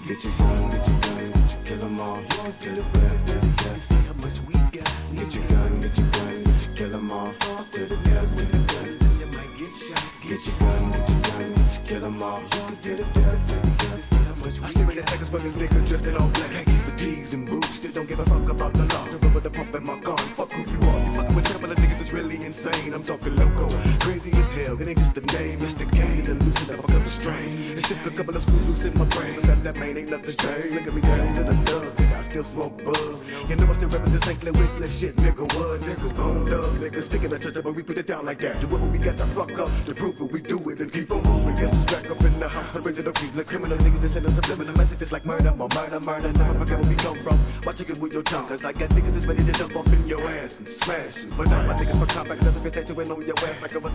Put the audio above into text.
Get your gun, get your gun, get your kill 'em all. You want to the death, to the death. See how much we got. Get your gun, get your gun, get your kill 'em all. To the death, with the guns and you might get shot. Get your gun, get your gun, get your kill 'em all. You want to the death, to the death. See how much we got. I stare at the niggas for this nigga dressed in all black. Khakis, fatigues, and boots. Still don't give a fuck about the law. Still rubber the pump in my gun. Fuck who you are. You fucking with trouble, the niggas is really insane. I'm talking loco, crazy as hell. It ain't just the name, it's the game. And loosen up a couple strains. It shook a couple of screws loose in my brain. Besides that man, ain't nothing changed. Look at me down to the dub, nigga, I still smoke bud. You know I still represent St. Louis, that shit, nigga, what? Niggas bone up, niggas sticking to church, but we put it down like that. Do what we got to fuck up, to prove it, we do it, and keep on moving. Guess who's back up in the house, original people, criminal niggas that send us subliminal messages like murder, more murder, murder. Never forget where we come from. Watch it with your tongue, cause I got niggas that's ready to jump off in your ass and smash you. But now my niggas for combat, doesn't be tattooing on your ass like I was a